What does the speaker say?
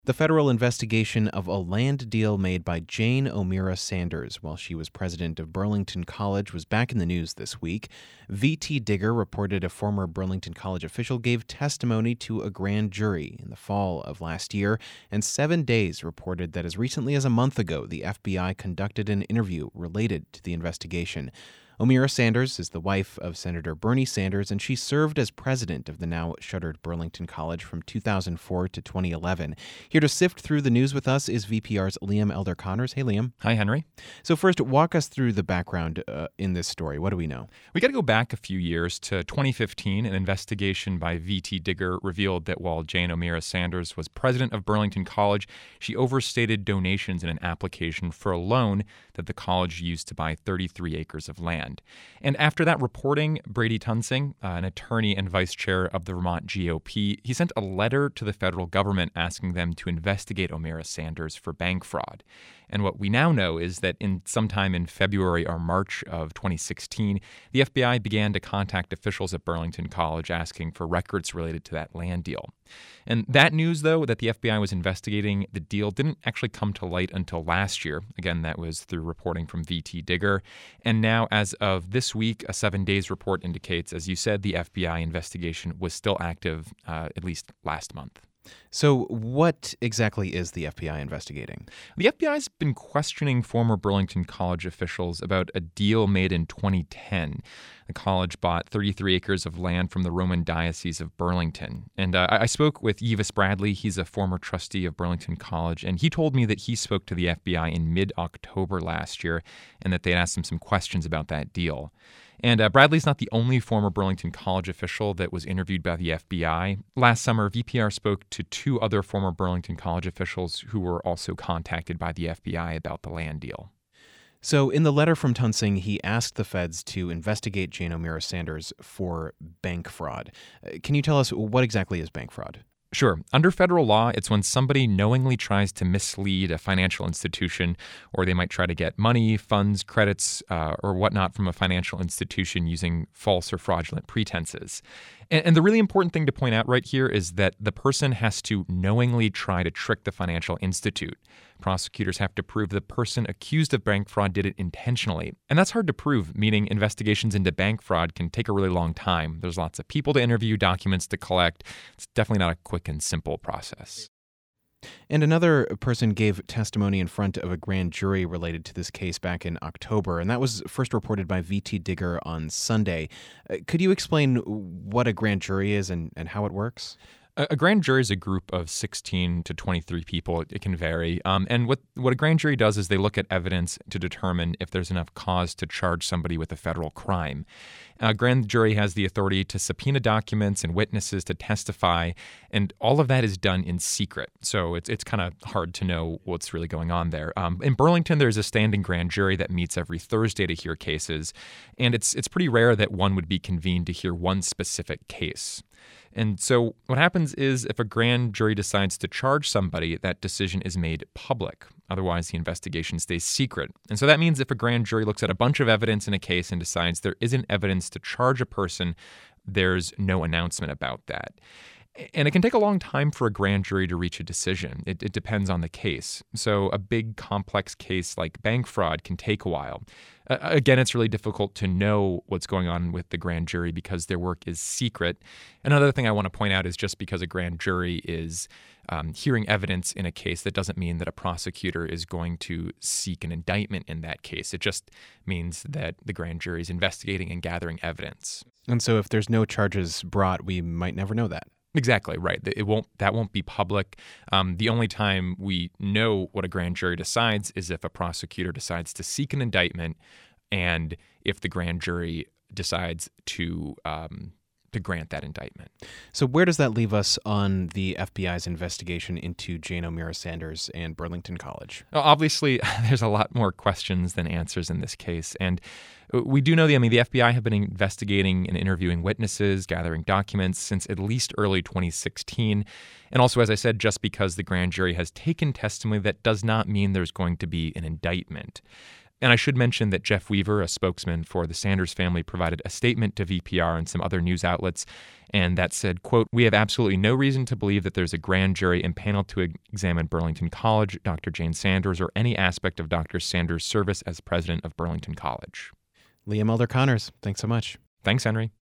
The federal investigation of a land deal made by Jane O'Meara Sanders while she was president of Burlington College was back in the news this week. V.T. Digger reported a former Burlington College official gave testimony to a grand jury in the fall of last year, and 7 Days reported that as recently as a month ago, the FBI conducted an interview related to the investigation. O'Meara Sanders is the wife of Senator Bernie Sanders, and she served as president of the now-shuttered Burlington College from 2004 to 2011. Here to sift through the news with us is VPR's Liam Elder-Connors. Hey, Liam. Hi, Henry. So first, walk us through the background in this story. What do we know? We got to go back a few years to 2015. An investigation by V.T. Digger revealed that while Jane O'Meara Sanders was president of Burlington College, she overstated donations in an application for a loan that the college used to buy 33 acres of land. And after that reporting, Brady Tunsing, an attorney and vice chair of the Vermont GOP, he sent a letter to the federal government asking them to investigate O'Meara Sanders for bank fraud. And what we now know is that sometime in February or March of 2016, the FBI began to contact officials at Burlington College asking for records related to that land deal. And that news, though, that the FBI was investigating the deal didn't actually come to light until last year. Again, that was through reporting from V.T. Digger. And now, as of this week, a 7 Days report indicates, as you said, the FBI investigation was still active at least last month. So what exactly is the FBI investigating? The FBI's been questioning former Burlington College officials about a deal made in 2010. The college bought 33 acres of land from the Roman Diocese of Burlington. And I spoke with Yves Bradley. He's a former trustee of Burlington College, and he told me that he spoke to the FBI in mid-October last year and that they had asked him some questions about that deal. And Bradley's not the only former Burlington College official that was interviewed by the FBI. Last summer, VPR spoke to 2 other former Burlington College officials who were also contacted by the FBI about the land deal. So in the letter from Tunsing, he asked the feds to investigate Jane O'Meara Sanders for bank fraud. Can you tell us what exactly is bank fraud? Sure. Under federal law, it's when somebody knowingly tries to mislead a financial institution, or they might try to get money, funds, credits, or whatnot from a financial institution using false or fraudulent pretenses. And the really important thing to point out right here is that the person has to knowingly try to trick the financial institute. Prosecutors have to prove the person accused of bank fraud did it intentionally. And that's hard to prove, meaning investigations into bank fraud can take a really long time. There's lots of people to interview, documents to collect. It's definitely not a quick and simple process. And another person gave testimony in front of a grand jury related to this case back in October, and that was first reported by V.T. Digger on Sunday. Could you explain what a grand jury is and how it works? A grand jury is a group of 16 to 23 people. It can vary. And what a grand jury does is they look at evidence to determine if there's enough cause to charge somebody with a federal crime. A grand jury has the authority to subpoena documents and witnesses to testify, and all of that is done in secret. So it's kind of hard to know what's really going on there. In Burlington, there's a standing grand jury that meets every Thursday to hear cases, and it's pretty rare that one would be convened to hear one specific case. And so what happens is if a grand jury decides to charge somebody, that decision is made public. Otherwise, the investigation stays secret. And so that means if a grand jury looks at a bunch of evidence in a case and decides there isn't evidence to charge a person, there's no announcement about that. And it can take a long time for a grand jury to reach a decision. It depends on the case. So a big, complex case like bank fraud can take a while. Again, it's really difficult to know what's going on with the grand jury because their work is secret. Another thing I want to point out is just because a grand jury is hearing evidence in a case, that doesn't mean that a prosecutor is going to seek an indictment in that case. It just means that the grand jury is investigating and gathering evidence. And so if there's no charges brought, we might never know that. Exactly right. That won't be public. The only time we know what a grand jury decides is if a prosecutor decides to seek an indictment, and if the grand jury decides to grant that indictment. So where does that leave us on the FBI's investigation into Jane O'Meara Sanders and Burlington College? Well, obviously, there's a lot more questions than answers in this case. And we do know the FBI have been investigating and interviewing witnesses, gathering documents since at least early 2016. And also, as I said, just because the grand jury has taken testimony, that does not mean there's going to be an indictment. And I should mention that Jeff Weaver, a spokesman for the Sanders family, provided a statement to VPR and some other news outlets, and that said, quote, "We have absolutely no reason to believe that there's a grand jury impaneled to examine Burlington College, Dr. Jane Sanders, or any aspect of Dr. Sanders' service as president of Burlington College." Liam Elder Connors, thanks so much. Thanks, Henry.